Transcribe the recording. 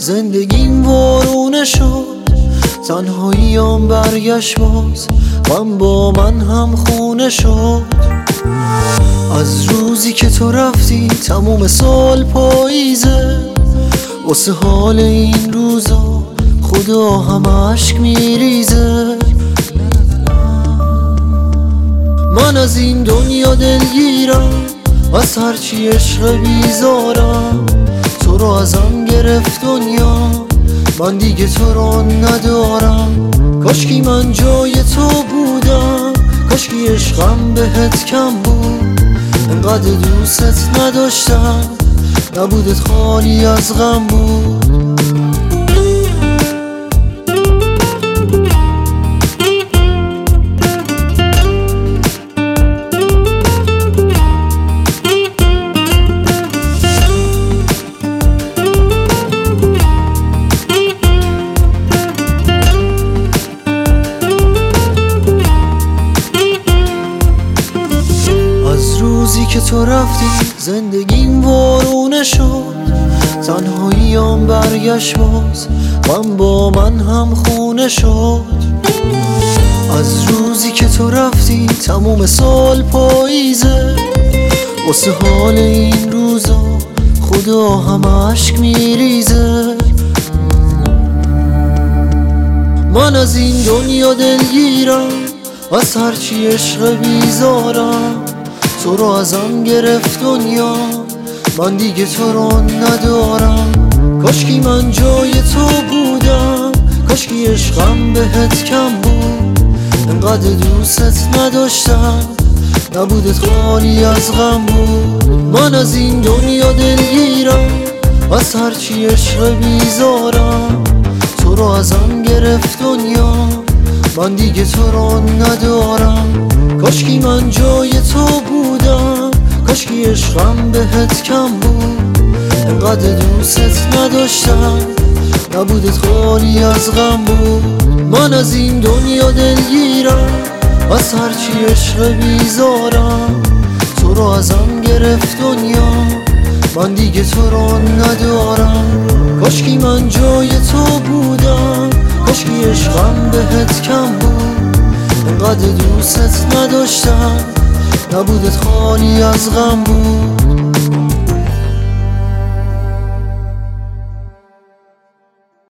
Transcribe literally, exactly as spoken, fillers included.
زندگیم وارونه شد، تنهاییام برگشت باز، غم با من هم خونه شد. از روزی که تو رفتی تموم سال پاییزه، واسه حال این روزا خدا هم عشق میریزه. من از این دنیا دلگیرم، از هرچی عشق بیزارم. تو رو ازم گرفت دنیا، من دیگه تو رو ندارم. کاشکی من جای تو بودم، کاشکی عشقم بهت کم بود. انقدر دوست نداشتم، نبودت خالی از غم بود. روزی که تو رفتی زندگیم وارونه شد، تنهاییام برگشت باز، غم با من هم خونه شد. از روزی که تو رفتی تموم سال پاییزه، واسه حال این روزا خدا هم عشق میریزه. من از این دنیا دلگیرم، از هرچی عشق بیزارم. تو رو ازم گرفت دنیا، من دیگه تو رو ندارم. کاشکی من جای تو بودم، کاشکی عشقم بهت کم بود. انقدر دوست نداشتم، نبودت خالی از غم بود. من از این دنیا دلگیرم، از هرچی عشق بیزارم. تو رو ازم گرفت دنیا، من دیگه تو رو ندارم. کاشکی من جای تو بودم، کاشکی عشقم بهت کم بود. انقدر دوست نداشتم، نبودت خالی از غم بود. من از این دنیا دلگیرم، از هرچی عشق بیزارم. تو رو ازم گرفت دنیا، من دیگه تو رو ندارم. کاشکی من جای تو بودم، کاشکی عشقم بهت کم بود. انقدر دوست نداشتم، نبودت خالی از غم بود.